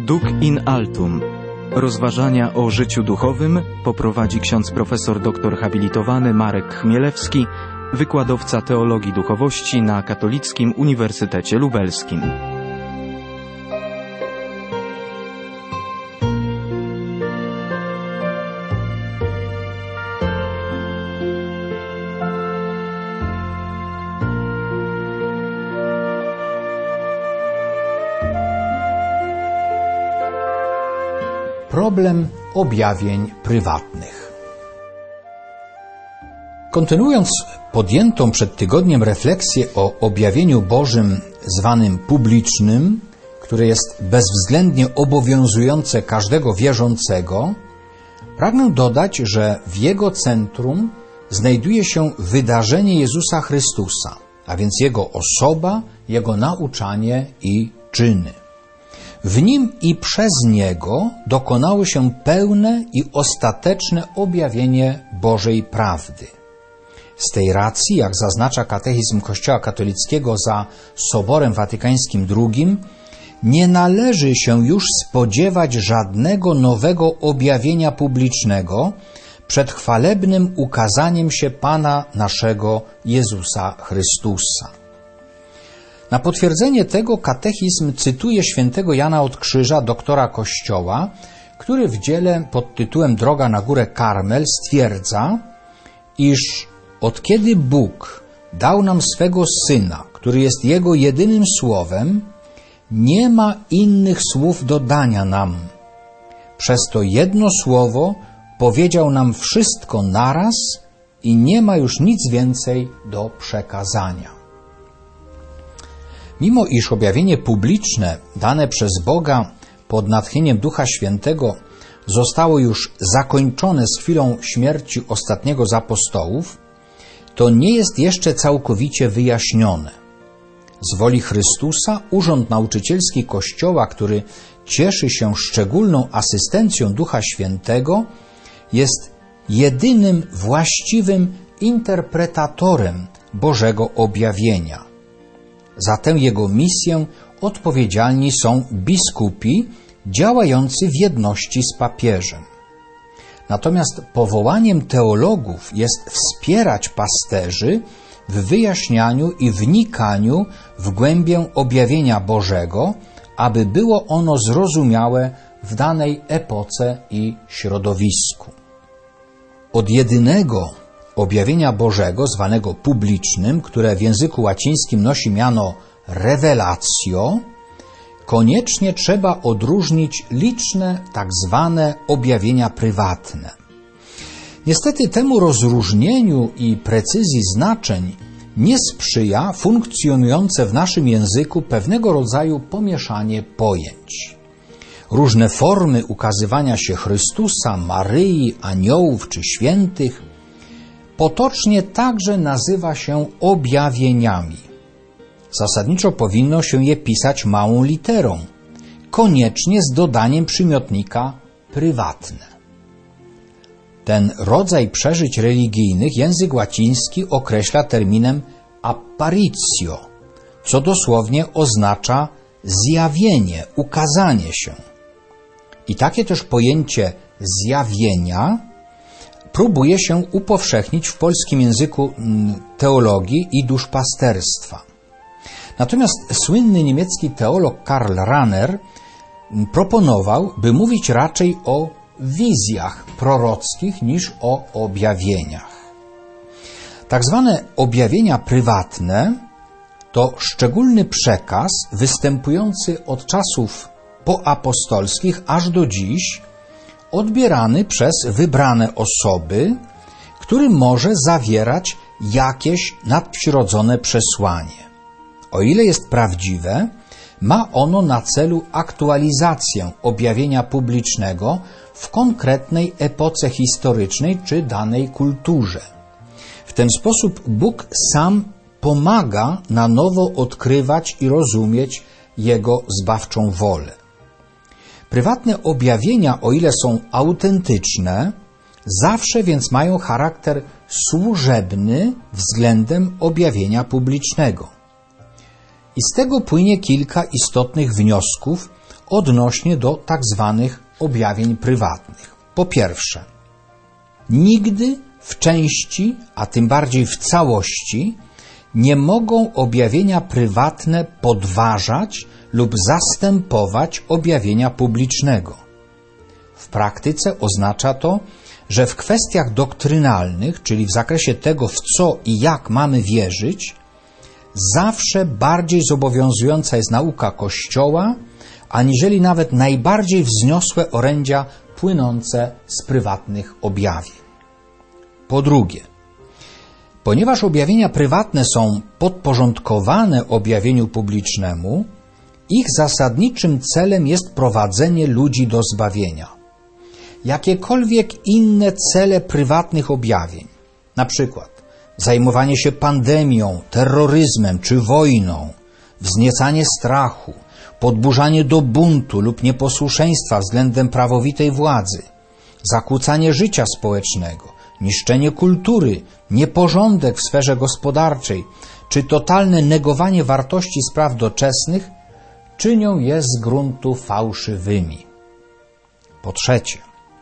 Duc in altum. Rozważania o życiu duchowym poprowadzi ksiądz profesor doktor habilitowany Marek Chmielewski, wykładowca teologii duchowości na Katolickim Uniwersytecie Lubelskim. Problem objawień prywatnych. Kontynuując podjętą przed tygodniem refleksję o objawieniu Bożym zwanym publicznym, które jest bezwzględnie obowiązujące każdego wierzącego, pragnę dodać, że w jego centrum znajduje się wydarzenie Jezusa Chrystusa, a więc Jego osoba, Jego nauczanie i czyny. W Nim i przez Niego dokonało się pełne i ostateczne objawienie Bożej prawdy. Z tej racji, jak zaznacza Katechizm Kościoła katolickiego za Soborem Watykańskim II, nie należy się już spodziewać żadnego nowego objawienia publicznego przed chwalebnym ukazaniem się Pana naszego Jezusa Chrystusa. Na potwierdzenie tego katechizm cytuje świętego Jana od Krzyża, doktora Kościoła, który w dziele pod tytułem Droga na górę Karmel stwierdza, iż od kiedy Bóg dał nam swego Syna, który jest Jego jedynym słowem, nie ma innych słów do dania nam. Przez to jedno słowo powiedział nam wszystko naraz i nie ma już nic więcej do przekazania. Mimo iż objawienie publiczne dane przez Boga pod natchnieniem Ducha Świętego zostało już zakończone z chwilą śmierci ostatniego z apostołów, to nie jest jeszcze całkowicie wyjaśnione. Z woli Chrystusa urząd nauczycielski Kościoła, który cieszy się szczególną asystencją Ducha Świętego, jest jedynym właściwym interpretatorem Bożego objawienia. Za tę jego misję odpowiedzialni są biskupi działający w jedności z papieżem. Natomiast powołaniem teologów jest wspierać pasterzy w wyjaśnianiu i wnikaniu w głębię objawienia Bożego, aby było ono zrozumiałe w danej epoce i środowisku. Od jedynego objawienia Bożego, zwanego publicznym, które w języku łacińskim nosi miano revelatio, koniecznie trzeba odróżnić liczne tak zwane objawienia prywatne. Niestety temu rozróżnieniu i precyzji znaczeń nie sprzyja funkcjonujące w naszym języku pewnego rodzaju pomieszanie pojęć. Różne formy ukazywania się Chrystusa, Maryi, aniołów czy świętych potocznie także nazywa się objawieniami. Zasadniczo powinno się je pisać małą literą, koniecznie z dodaniem przymiotnika prywatne. Ten rodzaj przeżyć religijnych język łaciński określa terminem apparitio, co dosłownie oznacza zjawienie, ukazanie się. I takie też pojęcie zjawienia próbuje się upowszechnić w polskim języku teologii i duszpasterstwa. Natomiast słynny niemiecki teolog Karl Rahner proponował, by mówić raczej o wizjach prorockich niż o objawieniach. Tak zwane objawienia prywatne to szczególny przekaz występujący od czasów poapostolskich aż do dziś, odbierany przez wybrane osoby, który może zawierać jakieś nadprzyrodzone przesłanie. O ile jest prawdziwe, ma ono na celu aktualizację objawienia publicznego w konkretnej epoce historycznej czy danej kulturze. W ten sposób Bóg sam pomaga na nowo odkrywać i rozumieć Jego zbawczą wolę. Prywatne objawienia, o ile są autentyczne, zawsze więc mają charakter służebny względem objawienia publicznego. I z tego płynie kilka istotnych wniosków odnośnie do tak zwanych objawień prywatnych. Po pierwsze, nigdy w części, a tym bardziej w całości, nie mogą objawienia prywatne podważać lub zastępować objawienia publicznego. W praktyce oznacza to, że w kwestiach doktrynalnych, czyli w zakresie tego, w co i jak mamy wierzyć, zawsze bardziej zobowiązująca jest nauka Kościoła, aniżeli nawet najbardziej wzniosłe orędzia płynące z prywatnych objawień. Po drugie, ponieważ objawienia prywatne są podporządkowane objawieniu publicznemu, ich zasadniczym celem jest prowadzenie ludzi do zbawienia. Jakiekolwiek inne cele prywatnych objawień, na przykład zajmowanie się pandemią, terroryzmem czy wojną, wzniecanie strachu, podburzanie do buntu lub nieposłuszeństwa względem prawowitej władzy, zakłócanie życia społecznego, niszczenie kultury, nieporządek w sferze gospodarczej czy totalne negowanie wartości spraw doczesnych czynią je z gruntu fałszywymi. Po trzecie,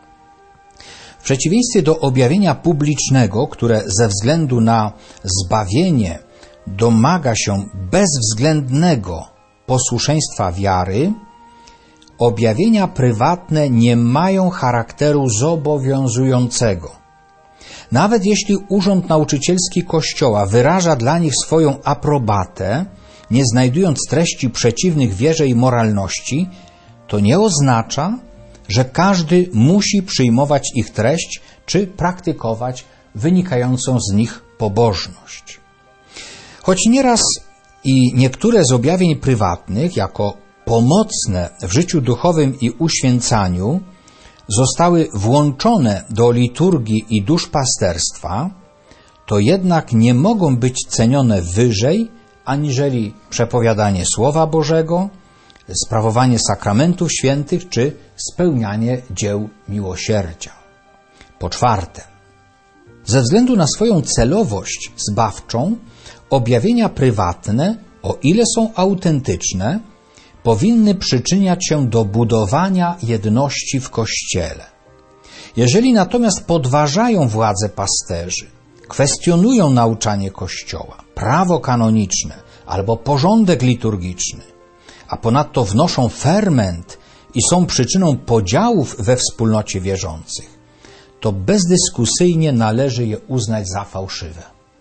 w przeciwieństwie do objawienia publicznego, które ze względu na zbawienie domaga się bezwzględnego posłuszeństwa wiary, objawienia prywatne nie mają charakteru zobowiązującego. Nawet jeśli Urząd Nauczycielski Kościoła wyraża dla nich swoją aprobatę, nie znajdując treści przeciwnych wierze i moralności, to nie oznacza, że każdy musi przyjmować ich treść czy praktykować wynikającą z nich pobożność. Choć nieraz i niektóre z objawień prywatnych jako pomocne w życiu duchowym i uświęcaniu zostały włączone do liturgii i duszpasterstwa, to jednak nie mogą być cenione wyżej aniżeli przepowiadanie Słowa Bożego, sprawowanie sakramentów świętych czy spełnianie dzieł miłosierdzia. Po czwarte, ze względu na swoją celowość zbawczą, objawienia prywatne, o ile są autentyczne, powinny przyczyniać się do budowania jedności w Kościele. Jeżeli natomiast podważają władzę pasterzy, kwestionują nauczanie Kościoła, prawo kanoniczne albo porządek liturgiczny, a ponadto wnoszą ferment i są przyczyną podziałów we wspólnocie wierzących, to bezdyskusyjnie należy je uznać za fałszywe.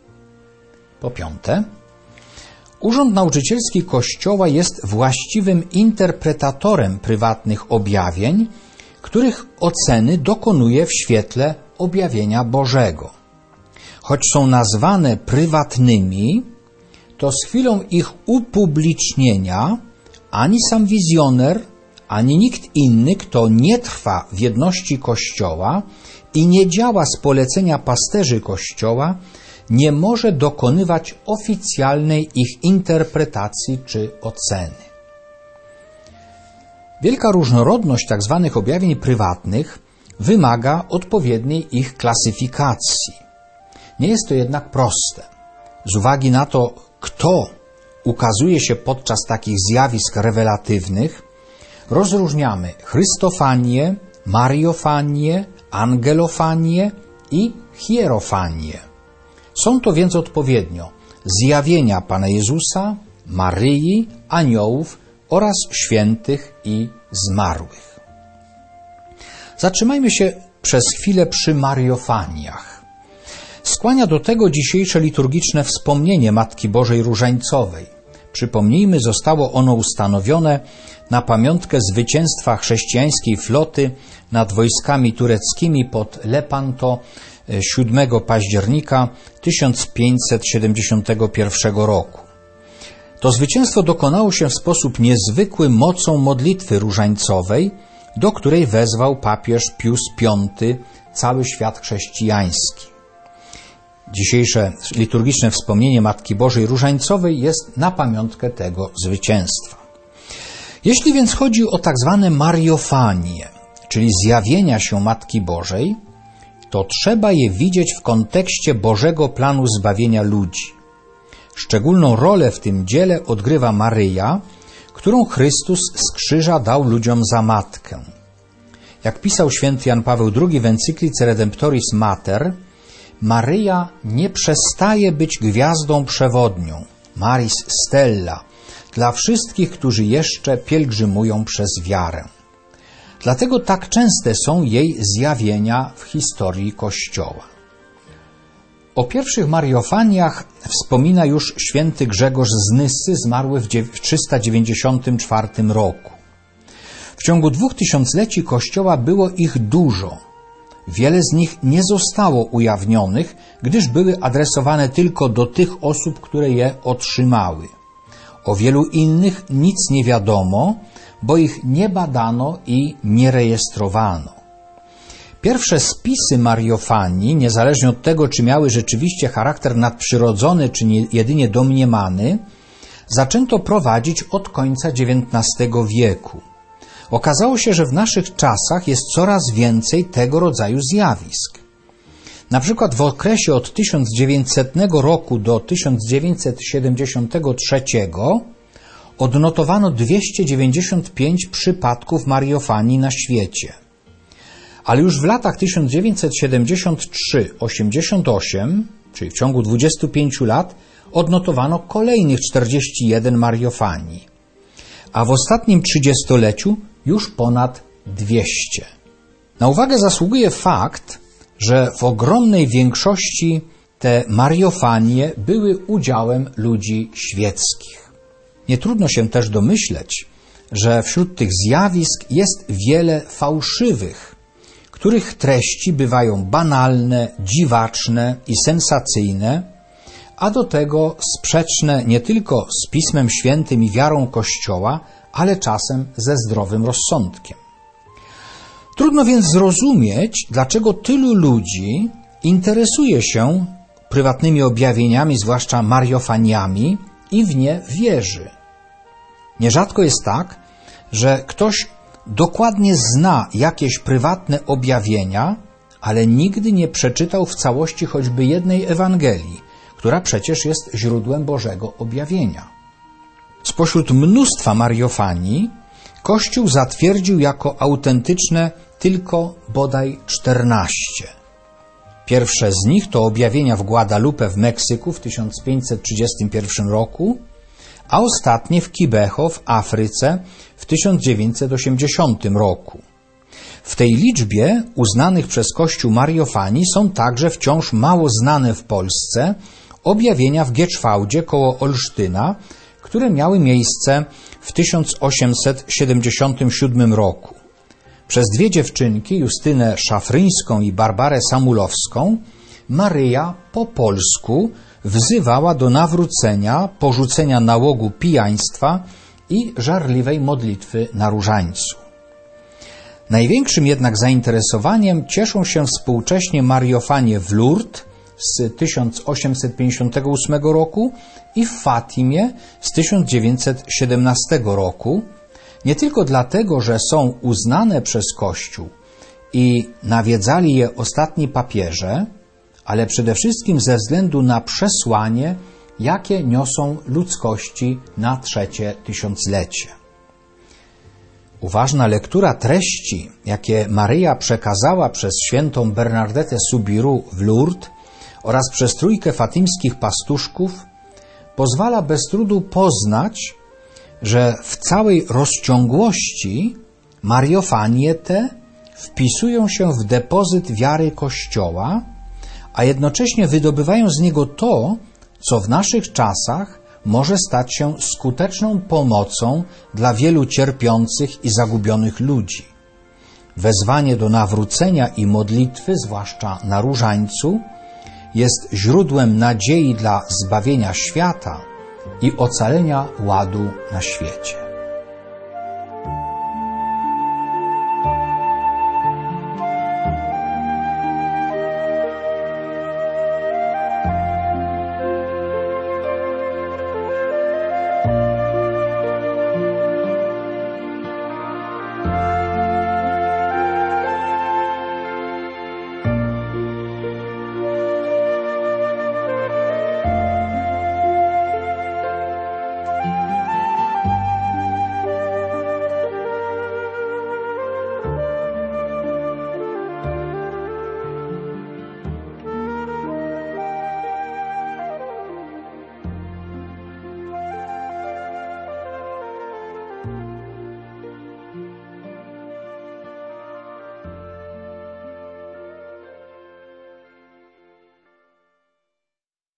Po piąte, Urząd Nauczycielski Kościoła jest właściwym interpretatorem prywatnych objawień, których oceny dokonuje w świetle objawienia Bożego. Choć są nazwane prywatnymi, to z chwilą ich upublicznienia ani sam wizjoner, ani nikt inny, kto nie trwa w jedności Kościoła i nie działa z polecenia pasterzy Kościoła, nie może dokonywać oficjalnej ich interpretacji czy oceny. Wielka różnorodność tzw. objawień prywatnych wymaga odpowiedniej ich klasyfikacji. Nie jest to jednak proste. Z uwagi na to, kto ukazuje się podczas takich zjawisk rewelatywnych, rozróżniamy chrystofanię, mariofanię, angelofanię i hierofanię. Są to więc odpowiednio zjawienia Pana Jezusa, Maryi, aniołów oraz świętych i zmarłych. Zatrzymajmy się przez chwilę przy mariofaniach. Skłania do tego dzisiejsze liturgiczne wspomnienie Matki Bożej Różańcowej. Przypomnijmy, zostało ono ustanowione na pamiątkę zwycięstwa chrześcijańskiej floty nad wojskami tureckimi pod Lepanto 7 października 1571 roku. To zwycięstwo dokonało się w sposób niezwykły mocą modlitwy różańcowej, do której wezwał papież Pius V cały świat chrześcijański. Dzisiejsze liturgiczne wspomnienie Matki Bożej Różańcowej jest na pamiątkę tego zwycięstwa. Jeśli więc chodzi o tak zwane mariofanie, czyli zjawienia się Matki Bożej, to trzeba je widzieć w kontekście Bożego planu zbawienia ludzi. Szczególną rolę w tym dziele odgrywa Maryja, którą Chrystus z krzyża dał ludziom za matkę. Jak pisał święty Jan Paweł II w encyklice Redemptoris Mater, Maryja nie przestaje być gwiazdą przewodnią, Maris Stella, dla wszystkich, którzy jeszcze pielgrzymują przez wiarę. Dlatego tak częste są jej zjawienia w historii Kościoła. O pierwszych Mariofaniach wspomina już święty Grzegorz z Nyssy, zmarły w 394 roku. W ciągu 2000-leci Kościoła było ich dużo. Wiele z nich nie zostało ujawnionych, gdyż były adresowane tylko do tych osób, które je otrzymały. O wielu innych nic nie wiadomo, bo ich nie badano i nie rejestrowano. Pierwsze spisy Mariofanii, niezależnie od tego, czy miały rzeczywiście charakter nadprzyrodzony, czy jedynie domniemany, zaczęto prowadzić od końca XIX wieku. Okazało się, że w naszych czasach jest coraz więcej tego rodzaju zjawisk. Na przykład w okresie od 1900 roku do 1973 odnotowano 295 przypadków Mariofanii na świecie. Ale już w latach 1973-88, czyli w ciągu 25 lat, odnotowano kolejnych 41 Mariofanii. A w ostatnim 30-leciu już ponad 200. Na uwagę zasługuje fakt, że w ogromnej większości te Mariofanie były udziałem ludzi świeckich. Nie trudno się też domyśleć, że wśród tych zjawisk jest wiele fałszywych, których treści bywają banalne, dziwaczne i sensacyjne, a do tego sprzeczne nie tylko z Pismem Świętym i wiarą Kościoła, ale czasem ze zdrowym rozsądkiem. Trudno więc zrozumieć, dlaczego tylu ludzi interesuje się prywatnymi objawieniami, zwłaszcza Mariofaniami, i w nie wierzy. Nierzadko jest tak, że ktoś dokładnie zna jakieś prywatne objawienia, ale nigdy nie przeczytał w całości choćby jednej Ewangelii, która przecież jest źródłem Bożego objawienia. Spośród mnóstwa Mariofanii Kościół zatwierdził jako autentyczne tylko bodaj 14. Pierwsze z nich to objawienia w Guadalupe w Meksyku w 1531 roku, a ostatnie w Kibeho w Afryce w 1980 roku. W tej liczbie uznanych przez Kościół Mariofanii są także wciąż mało znane w Polsce objawienia w Gieczwałdzie koło Olsztyna, które miały miejsce w 1877 roku. Przez dwie dziewczynki, Justynę Szafryńską i Barbarę Samulowską, Maryja po polsku wzywała do nawrócenia, porzucenia nałogu pijaństwa i żarliwej modlitwy na różańcu. Największym jednak zainteresowaniem cieszą się współcześnie Mariofanie w Lourdes z 1858 roku i w Fatimie z 1917 roku, nie tylko dlatego, że są uznane przez Kościół i nawiedzali je ostatni papieże, ale przede wszystkim ze względu na przesłanie, jakie niosą ludzkości na trzecie tysiąclecie. Uważna lektura treści, jakie Maryja przekazała przez świętą Bernardetę Soubirous w Lourdes oraz przez trójkę fatimskich pastuszków, pozwala bez trudu poznać, że w całej rozciągłości Mariofanie te wpisują się w depozyt wiary Kościoła, a jednocześnie wydobywają z niego to, co w naszych czasach może stać się skuteczną pomocą dla wielu cierpiących i zagubionych ludzi. Wezwanie do nawrócenia i modlitwy, zwłaszcza na różańcu, jest źródłem nadziei dla zbawienia świata i ocalenia ładu na świecie.